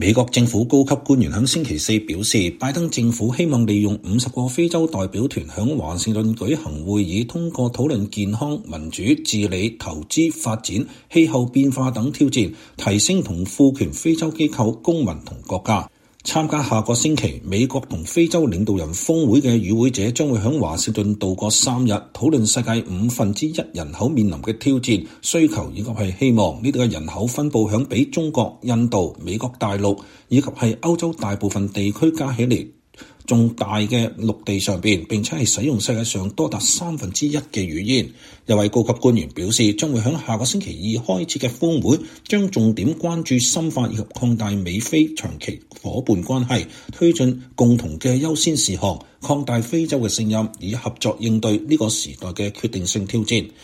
美國政府高級官員喺星期四表示，拜登政府希望利用50個非洲代表團喺華盛頓舉行會議，通過討論健康、民主、治理、投資、發展、氣候變化等挑戰，提升同賦權非洲機構、公民同國家。參加下個星期美國同非洲領導人峰會嘅與會者將會喺華盛頓度過3日，討論世界1/5人口面臨嘅挑戰、需求以及係希望。呢度嘅人口分佈響比中國、印度、美國大陸以及係歐洲大部分地區加起嚟仲大嘅陸地上邊，並且係使用世界上多達1/3嘅語言。一位高級官員表示，將會喺下個星期2開始嘅峰會，將重點關注深化以及擴大美非長期夥伴關係，推進共同嘅優先事項，擴大非洲嘅聲音，以合作應對呢個時代嘅決定性挑戰。